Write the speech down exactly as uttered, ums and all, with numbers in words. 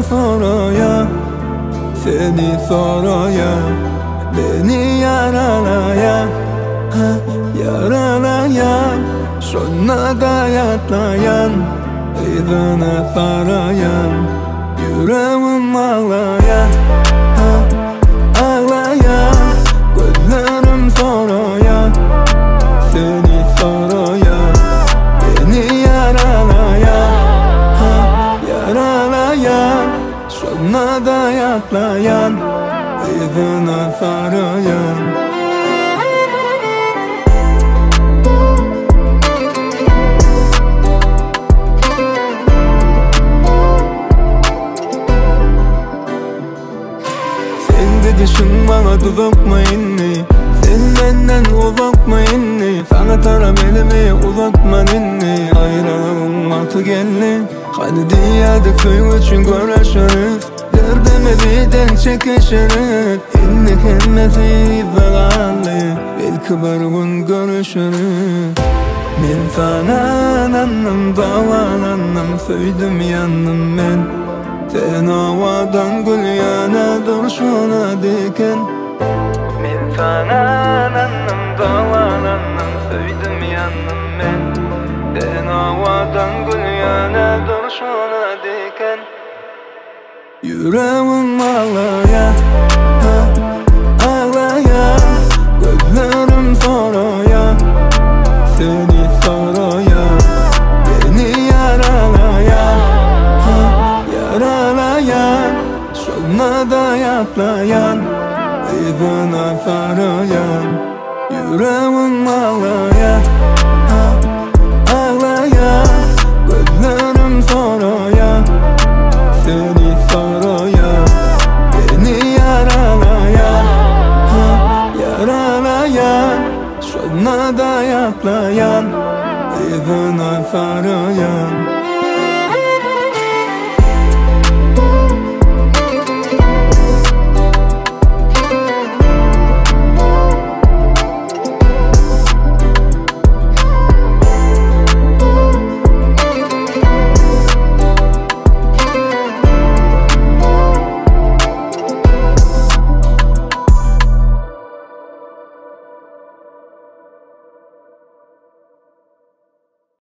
soruyor, seni soruyor, beni yaralayan, ha, yaralayan, şuna dayatlayan, izine sarayan, yüreğim ağlayan, ha, ağlayan, gözlerim soruyor, seni soruyor, beni yaralayan, ha, yaralayan, şuna dayatlayan, izine sarayan. Düşün bana tuzakma inni, sen benden uzakma inni, sana taraf elimi uzatma inni. Ayrılığın vakti geldi, hadi diyadık suyu için görüşürüz, derdimizden çekişiriz. İnni kendisi zararlı, belki bir gün görüşürüz. Ben sana ananım, davalanım, söydüm yandım ben. Sen havadan gül yana duruşuna diken. Ben sana ananım, davalanım, söydüm yandım ben. Sen havadan gül yana duruşuna diken. Yüreğim ağlayan, ha, ağlayan, gözlerim soruyor, seni soruyor, beni yaralayan, yaralayan, şuna dayatlayan, izine sarayan, yüreğim ağlayan, ha, ağlayan, gözlerim soruyor, seni soruyor, beni yaralayan, ha, yaralayan, şuna dayatlayan, izine sarayan.